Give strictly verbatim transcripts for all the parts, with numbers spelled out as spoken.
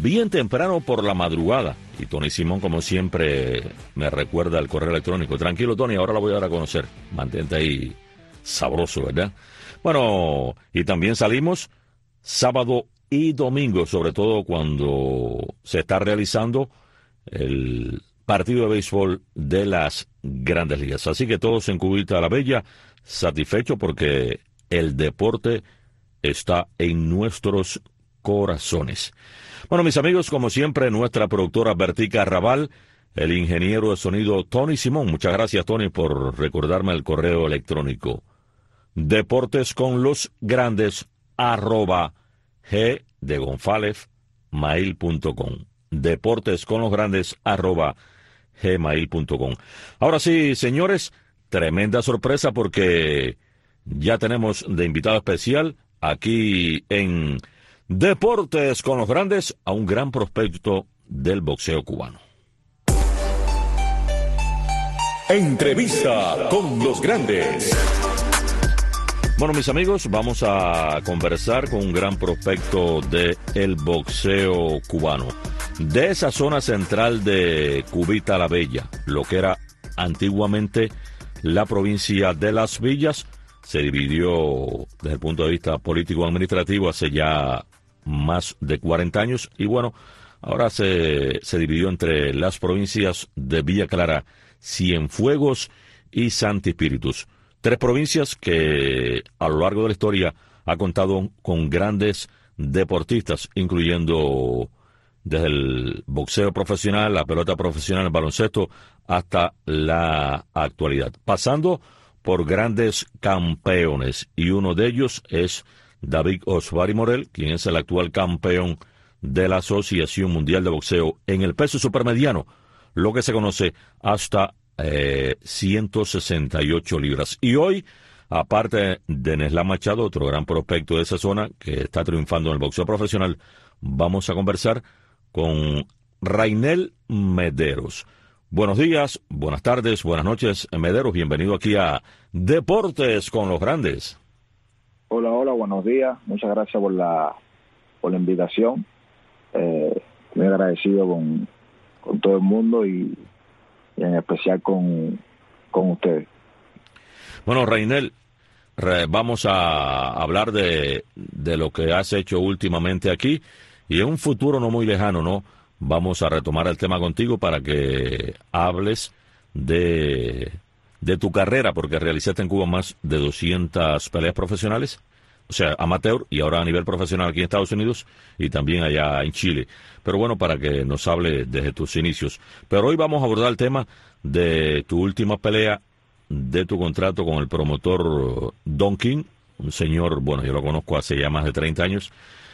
bien temprano por la madrugada. Y Tony Simón, como siempre, me recuerda el correo electrónico. Tranquilo, Tony, ahora la voy a dar a conocer. Mantente ahí sabroso, ¿verdad? Bueno, y también salimos sábado y domingo, sobre todo cuando se está realizando el partido de béisbol de las Grandes Ligas. Así que todos en Cubita la Bella, satisfechos porque el deporte está en nuestros corazones. Bueno, mis amigos, como siempre, nuestra productora Bertica Raval, el ingeniero de sonido Tony Simón. Muchas gracias, Tony, por recordarme el correo electrónico. Deportes con los grandes, arroba g de González, mail punto com. Deportes con los grandes, arroba gmail punto com. Ahora sí, señores, tremenda sorpresa porque ya tenemos de invitado especial aquí en Deportes con los grandes a un gran prospecto del boxeo cubano. Entrevista con los grandes. Bueno, mis amigos, vamos a conversar con un gran prospecto del boxeo cubano. De esa zona central de Cubita la Bella, lo que era antiguamente la provincia de Las Villas, se dividió desde el punto de vista político-administrativo hace ya más de cuarenta años. Y bueno, ahora se, se dividió entre las provincias de Villa Clara, Cienfuegos y Santi Espíritus. Tres provincias que a lo largo de la historia ha contado con grandes deportistas, incluyendo desde el boxeo profesional, la pelota profesional, el baloncesto, hasta la actualidad. Pasando por grandes campeones, y uno de ellos es David Osbari Morel, quien es el actual campeón de la Asociación Mundial de Boxeo en el peso supermediano, lo que se conoce hasta eh, ciento sesenta y ocho libras. Y hoy, aparte de Neslan Machado, otro gran prospecto de esa zona que está triunfando en el boxeo profesional, vamos a conversar con Rainel Mederos. Buenos días, buenas tardes, buenas noches, Mederos. Bienvenido aquí a Deportes con los Grandes. Hola, hola, buenos días. Muchas gracias por la por la invitación. Eh, muy agradecido con, con todo el mundo y, y en especial con, con ustedes. Bueno, Rainel, re, vamos a hablar de, de lo que has hecho últimamente aquí y en un futuro no muy lejano, ¿no? Vamos a retomar el tema contigo para que hables de, de tu carrera, porque realizaste en Cuba más de doscientas peleas profesionales, o sea, amateur, y ahora a nivel profesional aquí en Estados Unidos y también allá en Chile. Pero bueno, para que nos hable desde tus inicios. Pero hoy vamos a abordar el tema de tu última pelea, de tu contrato con el promotor Don King, un señor, bueno, yo lo conozco hace ya más de treinta años,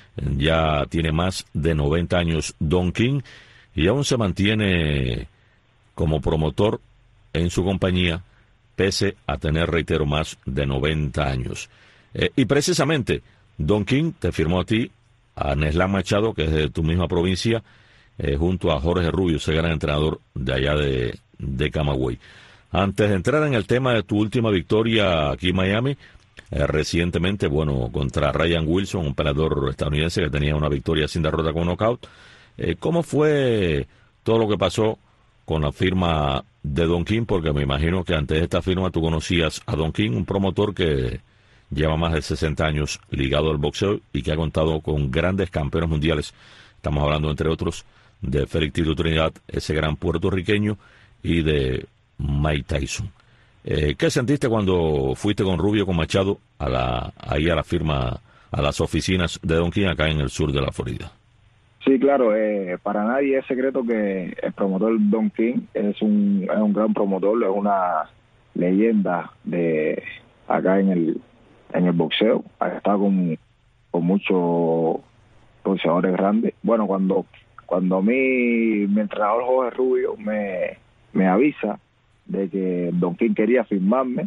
ya tiene más de noventa años Don King y aún se mantiene como promotor en su compañía pese a tener, reitero, más de noventa años. Eh, y precisamente Don King te firmó a ti, a Neslan Machado, que es de tu misma provincia, eh, junto a Jorge Rubio, ese gran entrenador de allá de, de Camagüey. Antes de entrar en el tema de tu última victoria aquí en Miami, Eh, recientemente, bueno, contra Ryan Wilson, un peleador estadounidense que tenía una victoria sin derrota con knockout. Eh, ¿Cómo fue todo lo que pasó con la firma de Don King? Porque me imagino que antes de esta firma tú conocías a Don King, un promotor que lleva más de sesenta años ligado al boxeo y que ha contado con grandes campeones mundiales. Estamos hablando, entre otros, de Félix Tito Trinidad, ese gran puertorriqueño, y de Mike Tyson. Eh, ¿Qué sentiste cuando fuiste con Rubio, con Machado, a la, ahí a la firma, a las oficinas de Don King acá en el sur de la Florida? Sí, claro, eh, para nadie es secreto que el promotor Don King es un, es un gran promotor, es una leyenda de acá en el en el boxeo. Ha estado con, con muchos boxeadores grandes. Bueno, cuando cuando mi, mi entrenador Jorge Rubio me, me avisa de que Don King quería firmarme,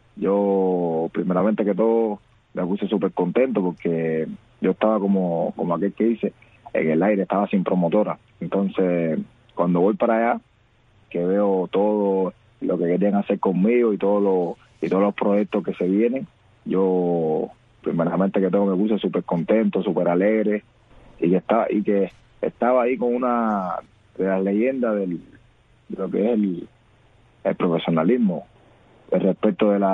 yo primeramente que todo me puse súper contento porque yo estaba como, como aquel que dice, en el aire, estaba sin promotora. Entonces, cuando voy para allá, que veo todo lo que querían hacer conmigo y todo lo, y todos los proyectos que se vienen, yo primeramente que todo me puse súper contento, súper alegre, y que estaba, y que estaba ahí con una de las leyendas del, de lo que es el, el profesionalismo respecto de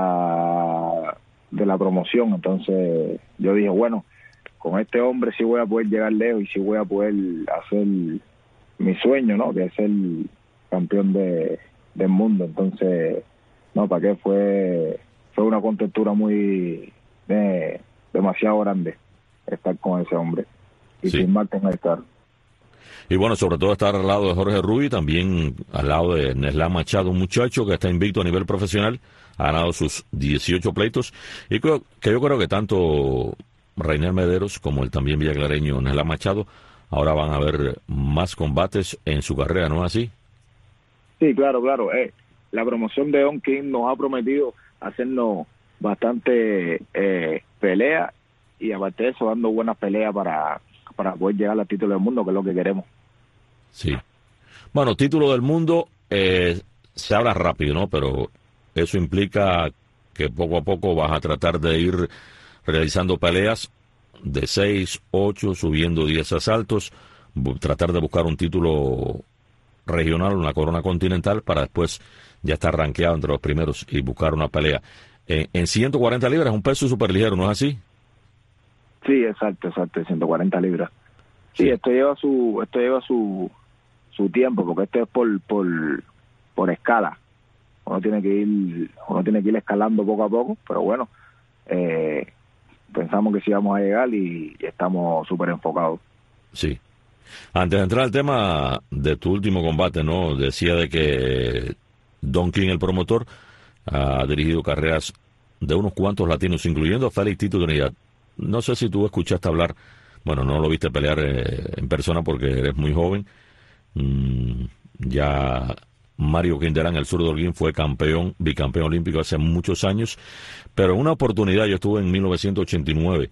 la de la promoción. Entonces yo dije, bueno, con este hombre sí voy a poder llegar lejos y sí voy a poder hacer mi sueño, ¿no? Que es ser campeón de, del mundo. Entonces, no, ¿para qué? Fue fue una contentura muy eh, demasiado grande estar con ese hombre y sí. firmar con él, claro. Y bueno, sobre todo estar al lado de Jorge Rubi, también al lado de Neslan Machado, un muchacho que está invicto a nivel profesional, ha ganado sus dieciocho pleitos, y creo, que yo creo que tanto Rainier Mederos como el también villaclareño Neslan Machado ahora van a ver más combates en su carrera, ¿no es así? Sí, claro, claro. Eh, la promoción de Don King nos ha prometido hacernos bastante eh, pelea, y aparte de eso dando buenas peleas para, para poder llegar al título del mundo, que es lo que queremos. Sí. Bueno, título del mundo eh, se habla rápido, ¿no? Pero eso implica que poco a poco vas a tratar de ir realizando peleas de seis, ocho, subiendo diez asaltos, tratar de buscar un título regional, una corona continental, para después ya estar rankeado entre los primeros y buscar una pelea. En, en ciento cuarenta libras es un peso súper ligero, ¿no es así? Sí, exacto, exacto, ciento cuarenta libras. Sí, Sí. esto lleva su esto lleva su su tiempo, porque esto es por por por escala. Uno tiene que ir uno tiene que ir escalando poco a poco, pero bueno, eh, pensamos que sí vamos a llegar y, y estamos súper enfocados. Sí. Antes de entrar al tema de tu último combate, ¿no? Decía de que Don King, el promotor, ha dirigido carreras de unos cuantos latinos, incluyendo a Félix Tito Trinidad. No sé si tú escuchaste hablar, bueno, no lo viste pelear eh, en persona porque eres muy joven. Mm, ya Mario Quinterán, el zurdo Holguín, fue campeón, bicampeón olímpico hace muchos años, pero en una oportunidad yo estuve en mil novecientos ochenta y nueve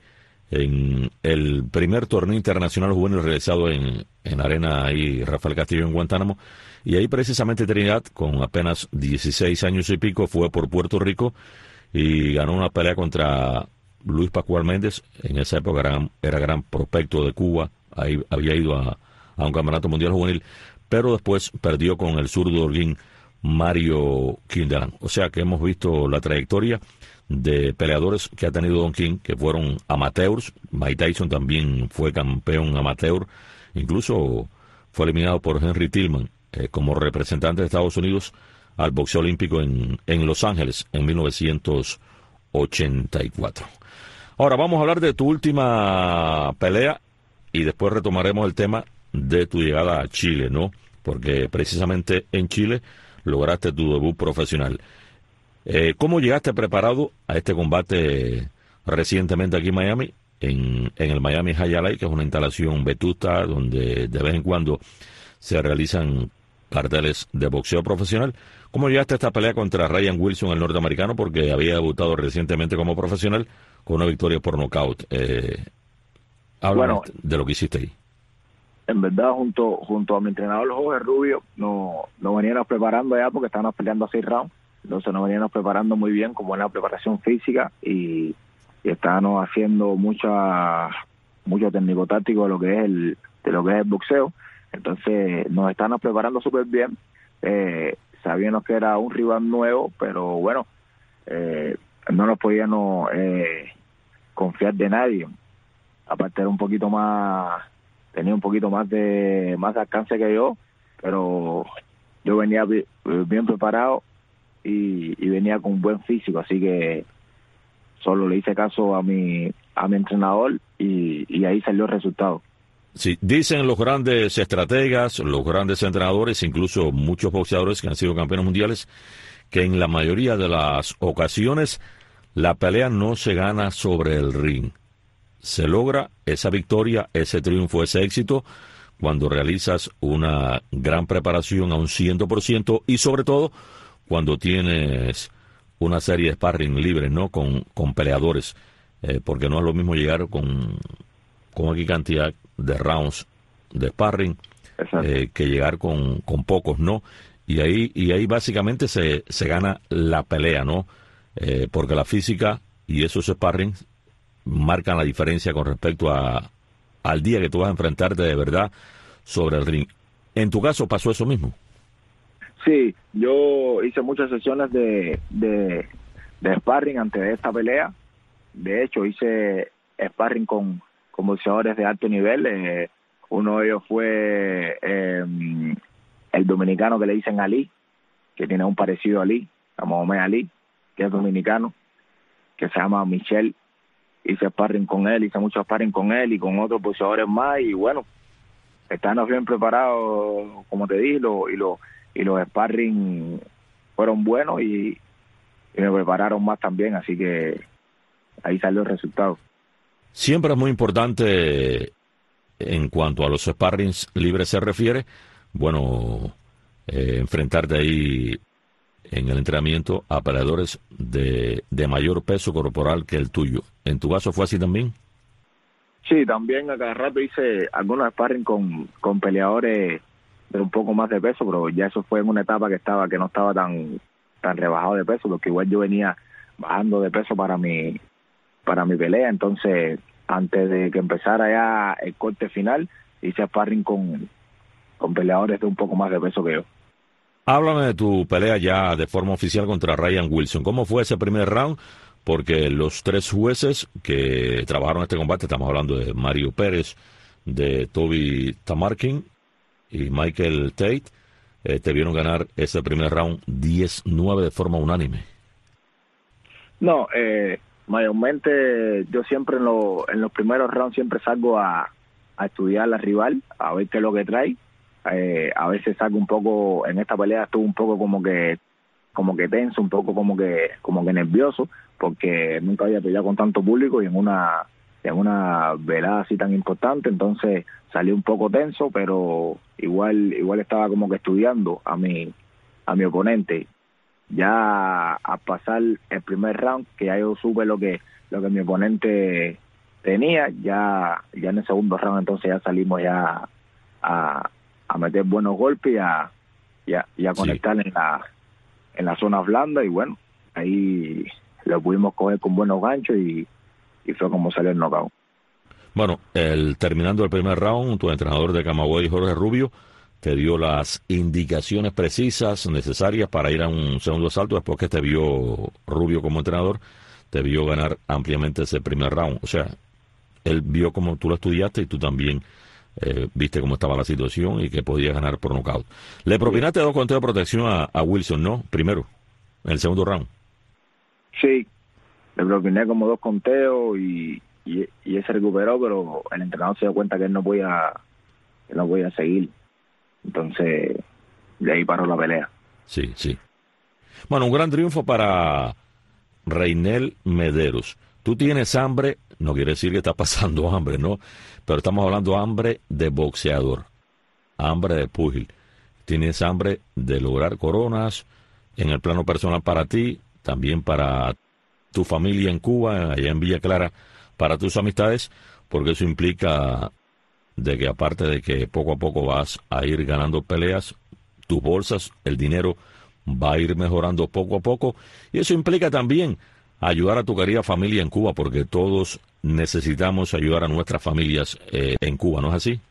en el primer torneo internacional juvenil realizado en, en Arena ahí Rafael Castillo en Guantánamo, y ahí precisamente Trinidad, con apenas dieciséis años y pico, fue por Puerto Rico y ganó una pelea contra Luis Pascual Méndez. En esa época era, era gran prospecto de Cuba, ahí había ido a, a un campeonato mundial juvenil, pero después perdió con el zurdo Holguín Mario Quinterán. O sea que hemos visto la trayectoria de peleadores que ha tenido Don King, que fueron amateurs. Mike Tyson también fue campeón amateur, incluso fue eliminado por Henry Tillman eh, como representante de Estados Unidos al boxeo olímpico en, en Los Ángeles en mil novecientos ochenta y cuatro. Ahora vamos a hablar de tu última pelea y después retomaremos el tema de tu llegada a Chile, ¿no? Porque precisamente en Chile lograste tu debut profesional. Eh, ¿Cómo llegaste preparado a este combate recientemente aquí en Miami, en, en el Miami Hialeah, que es una instalación vetusta donde de vez en cuando se realizan carteles de boxeo profesional? ¿Cómo llegaste a esta pelea contra Ryan Wilson, el norteamericano, porque había debutado recientemente como profesional con una victoria por nocaut? Eh, háblanos bueno, de lo que hiciste ahí. En verdad, junto junto a mi entrenador Jorge Rubio, nos, nos veníamos preparando ya porque estábamos peleando a seis rounds. Entonces nos veníamos preparando muy bien, con buena preparación física, y, y estábamos haciendo mucha mucho técnico táctico de lo que es el de lo que es el boxeo. Entonces nos estábamos preparando súper bien, eh, sabiendo que era un rival nuevo, pero bueno, eh, no nos podíamos eh, confiar de nadie. Aparte era un poquito más, tenía un poquito más de más alcance que yo, pero yo venía bien, bien preparado y, y venía con un buen físico, así que solo le hice caso a mi a mi entrenador y, y ahí salió el resultado. Sí, dicen los grandes estrategas, los grandes entrenadores, incluso muchos boxeadores que han sido campeones mundiales, que en la mayoría de las ocasiones la pelea no se gana sobre el ring. Se logra esa victoria, ese triunfo, ese éxito cuando realizas una gran preparación a un cien por ciento y sobre todo cuando tienes una serie de sparring libres, ¿no? Con, con peleadores, eh, porque no es lo mismo llegar con, con aquí cantidad de rounds de sparring eh, que llegar con, con pocos, ¿no? Y ahí y ahí básicamente se, se gana la pelea, ¿no? Eh, porque la física y esos sparring marcan la diferencia con respecto a al día que tú vas a enfrentarte de verdad sobre el ring. ¿En tu caso pasó eso mismo? Sí, yo hice muchas sesiones de, de, de sparring antes de esta pelea. De hecho, hice sparring con, con boxeadores de alto nivel. Eh, uno de ellos fue eh, el dominicano que le dicen Ali, que tiene un parecido a Ali, a Mohamed Ali, que es dominicano, que se llama Michel. Hice sparring con él, hice mucho sparring con él y con otros boxeadores más. Y bueno, estamos bien preparados, como te dije, lo, y los y los sparring fueron buenos y, y me prepararon más también, así que ahí salió el resultado. Siempre es muy importante, en cuanto a los sparrings libres se refiere, bueno, eh, enfrentarte ahí en el entrenamiento a peleadores de, de mayor peso corporal que el tuyo. ¿En tu caso fue así también? Sí, también a cada rato hice algunos sparring con, con peleadores de un poco más de peso, pero ya eso fue en una etapa que estaba que no estaba tan tan rebajado de peso, porque igual yo venía bajando de peso para mi para mi pelea. Entonces, antes de que empezara ya el corte final, hice sparring con, con peleadores de un poco más de peso que yo. Háblame de tu pelea ya de forma oficial contra Ryan Wilson. ¿Cómo fue ese primer round? Porque los tres jueces que trabajaron este combate, estamos hablando de Mario Pérez, de Toby Tamarkin y Michael Tate, eh, te vieron ganar ese primer round diez nueve de forma unánime. No, eh, mayormente yo siempre en, lo, en los primeros rounds siempre salgo a, a estudiar a la rival, a ver qué es lo que trae. Eh, a veces salgo un poco, en esta pelea estuve un poco como que como que tenso, un poco como que como que nervioso, porque nunca había peleado con tanto público y en una en una velada así tan importante. Entonces salí un poco tenso, pero igual igual estaba como que estudiando a mi a mi oponente. Ya al pasar el primer round, que ya yo supe lo que lo que mi oponente tenía, ya ya en el segundo round entonces ya salimos ya a, a meter buenos golpes y a, y a, y a conectar sí. en la en la zona blanda, y bueno, ahí lo pudimos coger con buenos ganchos y, y fue como salió el knockout. Bueno, el terminando el primer round, tu entrenador de Camagüey, Jorge Rubio, te dio las indicaciones precisas, necesarias para ir a un segundo asalto. Después que te vio Rubio como entrenador, te vio ganar ampliamente ese primer round. O sea, él vio cómo tú lo estudiaste y tú también eh, viste cómo estaba la situación y que podías ganar por nocaut. Le propinaste sí. dos conteos de protección a, a Wilson, ¿no? Primero, en el segundo round. Sí, le propiné como dos conteos y, y, y él se recuperó, pero el entrenador se dio cuenta que él no podía, él no podía seguir. Entonces, de ahí paró la pelea. Sí, sí. Bueno, un gran triunfo para Reinel Mederos. Tú tienes hambre, no quiere decir que estás pasando hambre, ¿no? Pero estamos hablando de hambre de boxeador, hambre de púgil. Tienes hambre de lograr coronas en el plano personal para ti, también para tu familia en Cuba, allá en Villa Clara, para tus amistades, porque eso implica de que aparte de que poco a poco vas a ir ganando peleas, tus bolsas, el dinero va a ir mejorando poco a poco, y eso implica también ayudar a tu querida familia en Cuba, porque todos necesitamos ayudar a nuestras familias eh, en Cuba, ¿no es así?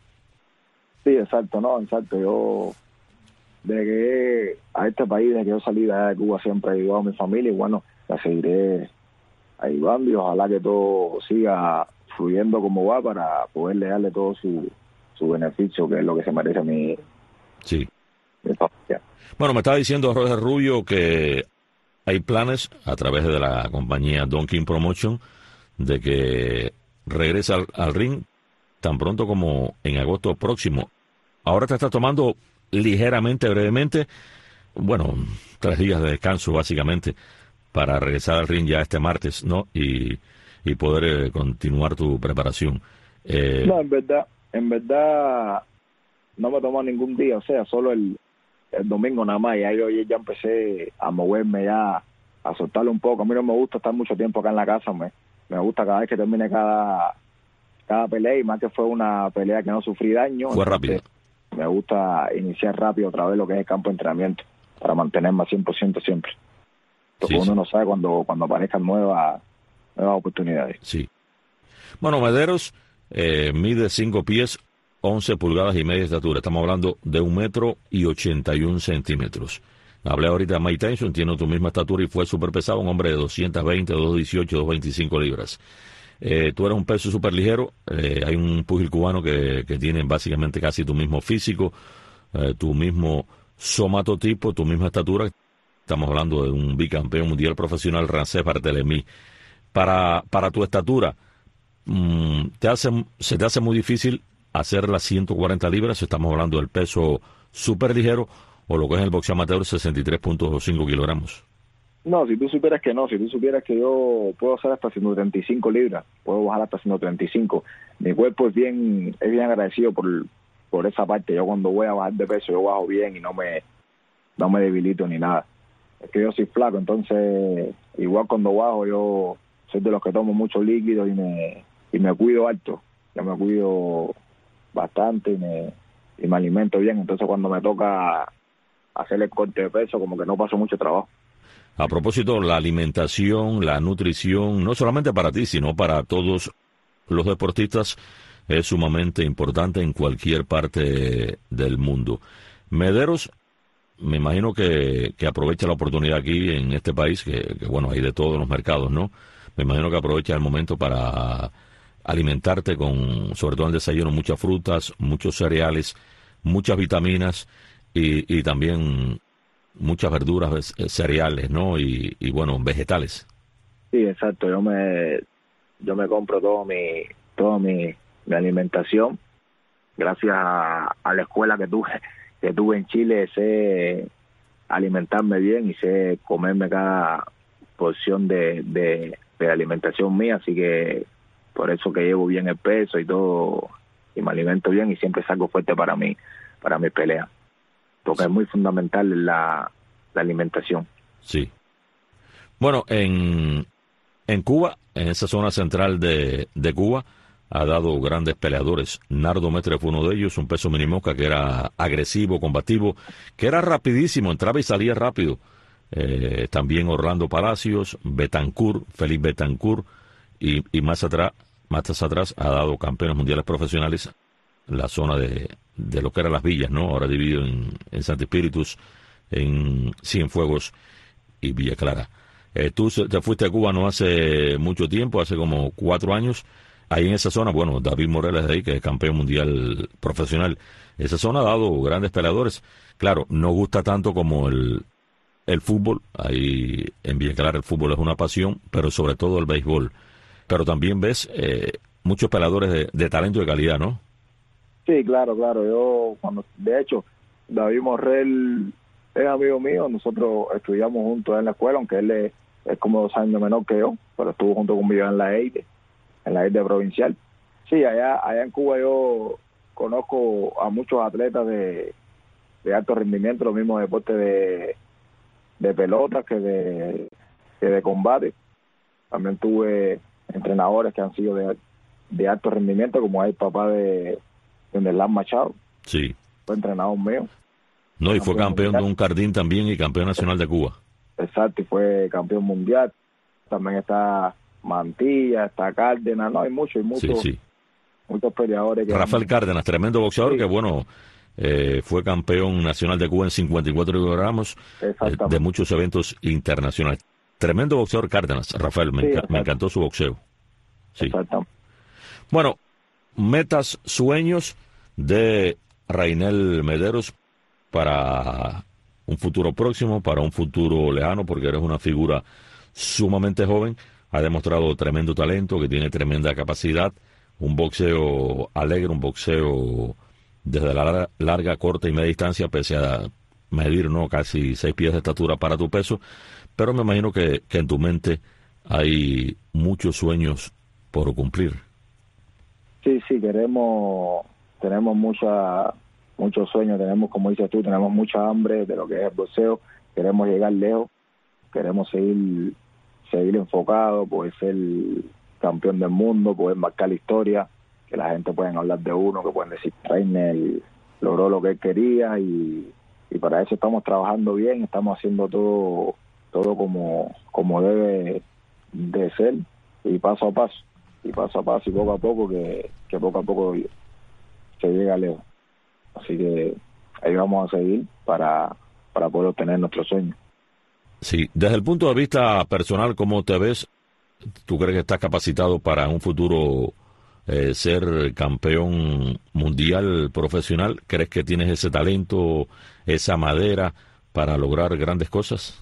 Sí, exacto, no, exacto. Yo, desde que a este país, desde que yo salí de, allá de Cuba, siempre he ayudado a mi familia y bueno, la seguiré ayudando y ojalá que todo siga fluyendo como va para poderle darle todo su, su beneficio, que es lo que se merece a mi, sí. mi familia. Bueno, me estaba diciendo Roger Rubio que hay planes a través de la compañía Don King Promotion de que regrese al, al ring tan pronto como en agosto próximo. Ahora te estás tomando ligeramente, brevemente, bueno, tres días de descanso básicamente para regresar al ring ya este martes, ¿no? Y, y poder eh, continuar tu preparación. Eh, no, en verdad, en verdad no me tomo ningún día, o sea, solo el, el domingo nada más. Ya yo ya empecé a moverme ya, a soltarlo un poco. A mí no me gusta estar mucho tiempo acá en la casa, me, me gusta cada vez que termine cada, cada pelea, y más que fue una pelea que no sufrí daño. Fue rápido. Me gusta iniciar rápido otra vez lo que es el campo de entrenamiento, para mantenerme al cien por ciento siempre. Porque sí, uno sí. no sabe cuando, cuando aparezcan nuevas, nuevas oportunidades. Sí. Bueno, Mederos eh, mide cinco pies, once pulgadas y media de estatura. Estamos hablando de un metro y ochenta y un centímetros. Hablé ahorita de Mike Tyson, tiene tu misma estatura y fue súper pesado, un hombre de doscientos veinte, doscientos dieciocho, doscientos veinticinco libras. Eh, tú eres un peso súper ligero, eh, hay un púgil cubano que, que tiene básicamente casi tu mismo físico, eh, tu mismo somatotipo, tu misma estatura. Estamos hablando de un bicampeón mundial profesional, Ramsés Barthélemy. Para, para tu estatura, mmm, te hace, ¿se te hace muy difícil hacer las ciento cuarenta libras? Estamos hablando del peso súper ligero, o lo que es el boxeo amateur, sesenta y tres punto cinco kilogramos. No, si tú supieras que no, si tú supieras que yo puedo hacer hasta ciento treinta y cinco libras, puedo bajar hasta ciento treinta y cinco. Mi cuerpo es bien, es bien agradecido por, por esa parte. Yo cuando voy a bajar de peso, yo bajo bien y no me, no me debilito ni nada. Es que yo soy flaco, entonces igual cuando bajo yo soy de los que tomo mucho líquido y me, y me cuido alto. Yo me cuido bastante y me, y me alimento bien. Entonces cuando me toca hacer el corte de peso, como que no paso mucho trabajo. A propósito, la alimentación, la nutrición, no solamente para ti, sino para todos los deportistas, es sumamente importante en cualquier parte del mundo. Mederos, me imagino que, que aprovecha la oportunidad aquí en este país, que, que bueno, hay de todos los mercados, ¿no? Me imagino que aprovecha el momento para alimentarte con, sobre todo en el desayuno, muchas frutas, muchos cereales, muchas vitaminas y, y también muchas verduras, cereales, ¿no? Y, y bueno, vegetales. Sí, exacto. Yo me yo me compro todo mi todo mi, mi alimentación gracias a, a la escuela que tuve que tuve en Chile. Sé alimentarme bien y sé comerme cada porción de, de, de alimentación mía, así que por eso que llevo bien el peso y todo, y me alimento bien y siempre salgo fuerte para mí, para mi pelea, porque es muy fundamental la, la alimentación. Sí. Bueno, en, en Cuba, en esa zona central de, de Cuba, ha dado grandes peleadores. Nardo Mestre fue uno de ellos, un peso minimosca que era agresivo, combativo, que era rapidísimo, entraba y salía rápido. Eh, también Orlando Palacios, Betancourt, Félix Betancourt, y, y más atrás, más atrás ha dado campeones mundiales profesionales en la zona de, de lo que eran las villas, ¿no? Ahora dividido en, en Santo Espíritus, en Cienfuegos y Villa Clara. Eh, tú te fuiste a Cuba no hace mucho tiempo, hace como cuatro años. Ahí en esa zona, bueno, David Morales de ahí, que es campeón mundial profesional. Esa zona ha dado grandes peleadores. Claro, no gusta tanto como el, el fútbol. Ahí en Villa Clara el fútbol es una pasión, pero sobre todo el béisbol. Pero también ves eh, muchos peleadores de, de talento y de calidad, ¿no? Sí, claro, claro. Yo, cuando, de hecho, David Morrell es amigo mío. Nosotros estudiamos juntos en la escuela, aunque él es, es como dos años menor que yo, pero estuvo junto conmigo en la EIDE, en la EIDE provincial. Sí, allá allá en Cuba yo conozco a muchos atletas de, de alto rendimiento, los mismos deportes de, de pelota que de, que de combate. También tuve entrenadores que han sido de, de alto rendimiento, como es el papá de, de Nerlán Machado. Sí. Fue entrenador mío. No, y fue campeón de un Cardín también y campeón nacional de Cuba. Exacto, y fue campeón mundial. También está Mantilla, está Cárdenas, no, hay muchos, hay muchos, sí, sí. muchos peleadores. Que Rafael han... Cárdenas, tremendo boxeador, sí. Que bueno, eh, fue campeón nacional de Cuba en cincuenta y cuatro kilogramos, eh, de muchos eventos internacionales. Tremendo boxeador Cárdenas, Rafael, me, sí, enca me encantó su boxeo. Sí. Exacto. Bueno, metas, sueños de Rainel Mederos para un futuro próximo, para un futuro lejano, porque eres una figura sumamente joven, ha demostrado tremendo talento, que tiene tremenda capacidad, un boxeo alegre, un boxeo desde la larga, larga corta y media distancia, pese a medir no casi seis pies de estatura para tu peso, pero me imagino que, que en tu mente hay muchos sueños por cumplir. Sí, sí, queremos, tenemos mucha, muchos sueños, tenemos, como dices tú, tenemos mucha hambre de lo que es el boxeo, queremos llegar lejos, queremos seguir, seguir enfocados, poder ser campeón del mundo, poder marcar la historia, que la gente pueda hablar de uno, que pueden decir Rainel logró lo que él quería, y, y para eso estamos trabajando bien, estamos haciendo todo, todo como, como debe de ser, y paso a paso. y paso a paso y poco a poco, que, que poco a poco se llega lejos. Así que ahí vamos a seguir para, para poder obtener nuestros sueños. Sí, desde el punto de vista personal, ¿cómo te ves? ¿Tú crees que estás capacitado para un futuro eh, ser campeón mundial profesional? ¿Crees que tienes ese talento, esa madera para lograr grandes cosas?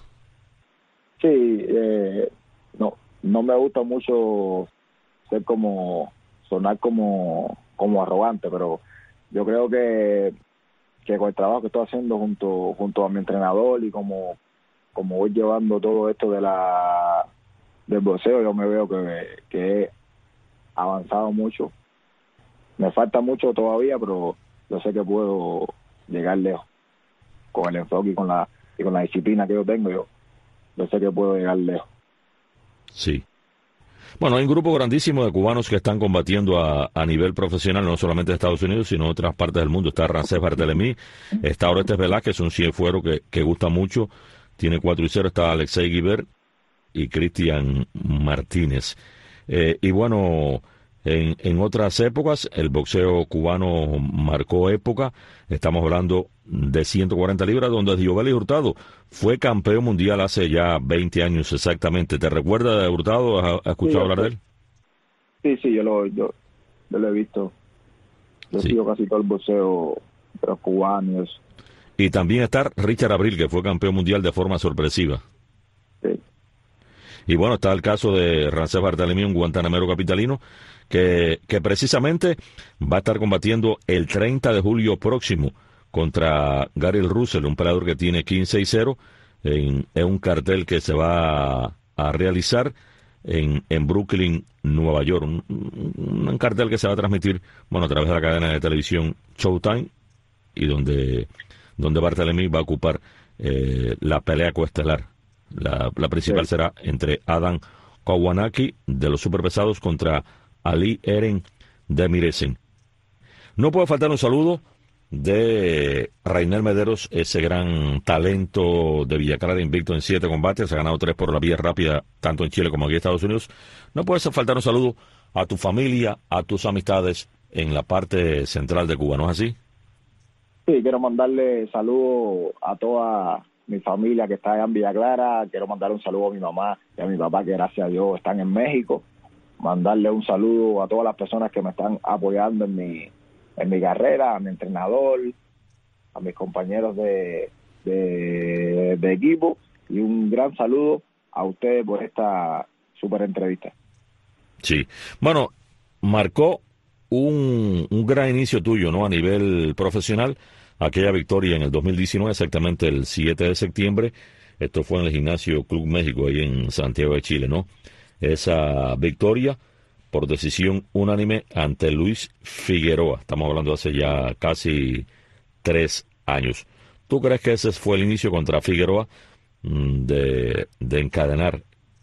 Sí, eh, no, no me gusta mucho ser como, sonar como, como arrogante, pero yo creo que, que con el trabajo que estoy haciendo junto, junto a mi entrenador y como, como voy llevando todo esto de la del boxeo, yo me veo que, que he avanzado mucho. Me falta mucho todavía, pero yo sé que puedo llegar lejos con el enfoque y con la y con la disciplina que yo tengo. Yo, yo sé que puedo llegar lejos. Sí. Bueno, hay un grupo grandísimo de cubanos que están combatiendo a, a nivel profesional, no solamente de Estados Unidos, sino en otras partes del mundo. Está Rancés Bartelemí, está Orestes Velázquez, un cienfuero que, que gusta mucho, tiene cuatro y cero, está Alexei Guibert y Cristian Martínez. Eh, y bueno, en, en otras épocas, el boxeo cubano marcó época. Estamos hablando de ciento cuarenta libras, donde Diobelis Hurtado fue campeón mundial hace ya veinte años exactamente. ¿Te recuerdas de Hurtado? ¿Has, has escuchado Sí, hablar de él? sí, sí, yo lo, yo, yo lo he visto. Yo Sí. sigo casi todo el boxeo de los cubanos. Y también está Richard Abril, que fue campeón mundial de forma sorpresiva. Sí. Y bueno, está el caso de Rancés Bartelemí, un guantanamero capitalino, que, que precisamente va a estar combatiendo el treinta de julio próximo contra Gary Russell, un peleador que tiene quince y cero, en, en un cartel que se va a, a realizar en, en Brooklyn, Nueva York. Un, un, un cartel que se va a transmitir, bueno, a través de la cadena de televisión Showtime, y donde, donde Bartelemí va a ocupar eh, la pelea coestelar. La, la principal sí. será entre Adam Kowanaki de los superpesados contra Ali Eren de Miresen. No puede faltar un saludo de Rainer Mederos, ese gran talento de Villa Clara, invicto en siete combates, ha ganado tres por la vía rápida, tanto en Chile como aquí en Estados Unidos. No puede faltar un saludo a tu familia, a tus amistades en la parte central de Cuba, ¿no es así? Sí, quiero mandarle saludos a toda mi familia que está allá en Villa Clara. Quiero mandarle un saludo a mi mamá y a mi papá, que gracias a Dios están en México. Mandarle un saludo a todas las personas que me están apoyando en mi en mi carrera, a mi entrenador, a mis compañeros de, de, de equipo, y un gran saludo a ustedes por esta súper entrevista. Sí, bueno, marcó un, un gran inicio tuyo, ¿no? A nivel profesional, aquella victoria en el dos mil diecinueve, exactamente el siete de septiembre, esto fue en el Gimnasio Club México, ahí en Santiago de Chile, ¿no? Esa victoria por decisión unánime ante Luis Figueroa. Estamos hablando de hace ya casi tres años. ¿Tú crees que ese fue el inicio contra Figueroa de, de encadenar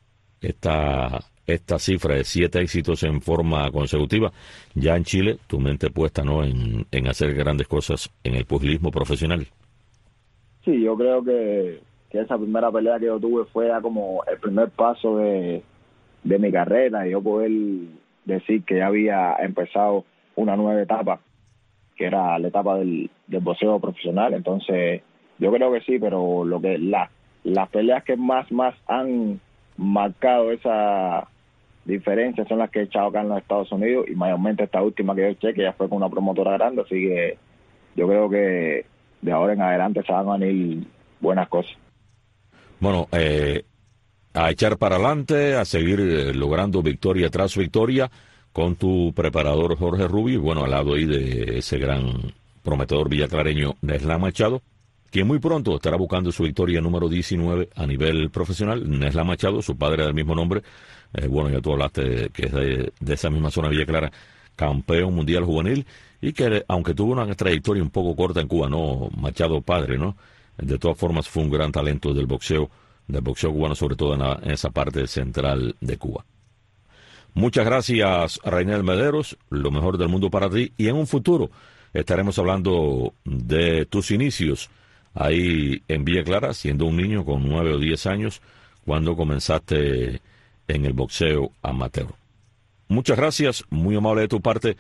esta, esta cifra de siete éxitos en forma consecutiva? Ya en Chile, tu mente puesta, ¿no?, en, en hacer grandes cosas en el pugilismo profesional. Sí, yo creo que, que esa primera pelea que yo tuve fue ya como el primer paso de, de mi carrera, y yo poder decir que ya había empezado una nueva etapa, que era la etapa del, del boxeo profesional. Entonces yo creo que sí, pero lo que la, las peleas que más más han marcado esa diferencia son las que he echado acá en los Estados Unidos, y mayormente esta última que yo eché, que ya fue con una promotora grande. Así que yo creo que de ahora en adelante se van a venir buenas cosas. Bueno, eh, a echar para adelante, a seguir eh, logrando victoria tras victoria con tu preparador Jorge Rubio, y bueno, al lado ahí de ese gran prometedor villaclareño Neslan Machado, quien muy pronto estará buscando su victoria número diecinueve a nivel profesional. Neslan Machado, su padre del mismo nombre, eh, bueno, ya tú hablaste de, que es de, de esa misma zona de Villa Clara, campeón mundial juvenil, y que aunque tuvo una trayectoria un poco corta en Cuba, no, Machado padre, ¿no? De todas formas fue un gran talento del boxeo, del boxeo cubano, sobre todo en, la, en esa parte central de Cuba. Muchas gracias, Rainer Mederos, lo mejor del mundo para ti, y en un futuro estaremos hablando de tus inicios ahí en Villa Clara, siendo un niño con nueve o diez años, cuando comenzaste en el boxeo amateur. Muchas gracias, muy amable de tu parte.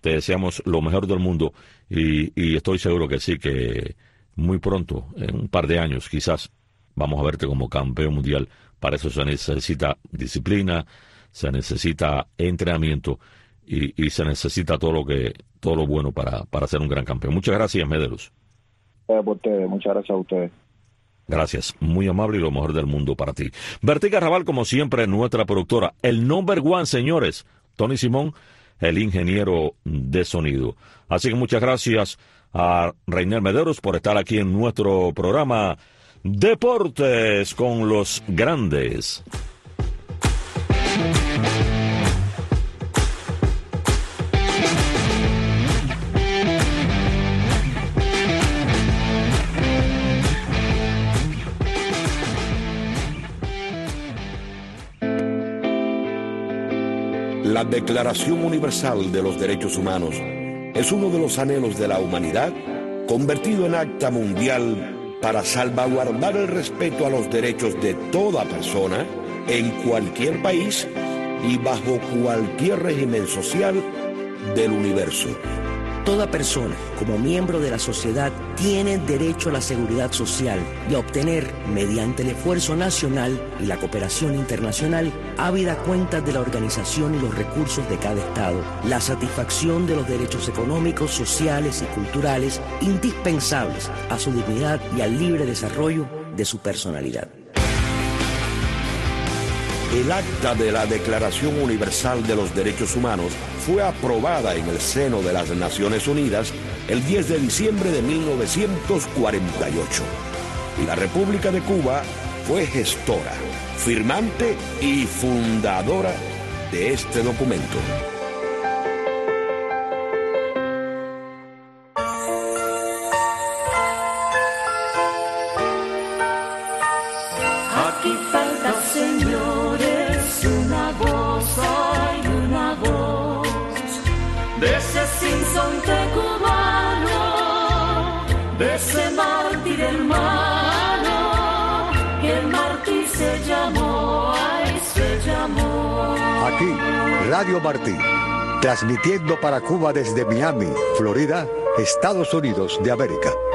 te deseamos lo mejor del mundo y, y estoy seguro que sí, que muy pronto, en un par de años quizás, vamos a verte como campeón mundial. Para eso se necesita disciplina, se necesita entrenamiento y, y se necesita todo lo que todo lo bueno para, para ser un gran campeón. Muchas gracias, Medellus. Eh, por ustedes, muchas gracias a ustedes. Gracias, muy amable y lo mejor del mundo para ti. Bertica Raval, como siempre, nuestra productora. El number one, señores, Tony Simón, el ingeniero de sonido. Así que muchas gracias a Rainer Medeiros por estar aquí en nuestro programa Deportes con los Grandes. La Declaración Universal de los Derechos Humanos es uno de los anhelos de la humanidad convertido en acta mundial para salvaguardar el respeto a los derechos de toda persona en cualquier país y bajo cualquier régimen social del universo. Toda persona, como miembro de la sociedad, tiene derecho a la seguridad social y a obtener, mediante el esfuerzo nacional y la cooperación internacional, ávida cuenta de la organización y los recursos de cada Estado, la satisfacción de los derechos económicos, sociales y culturales indispensables a su dignidad y al libre desarrollo de su personalidad. El acta de la Declaración Universal de los Derechos Humanos fue aprobada en el seno de las Naciones Unidas el diez de diciembre de mil novecientos cuarenta y ocho. Y la República de Cuba fue gestora, firmante y fundadora de este documento. Aquí falta, señores, una voz, hay una voz de ese sinsonte cubano, de ese mártir hermano, que el mártir se llamó, ay, se llamó. Aquí, Radio Martí, transmitiendo para Cuba desde Miami, Florida, Estados Unidos de América.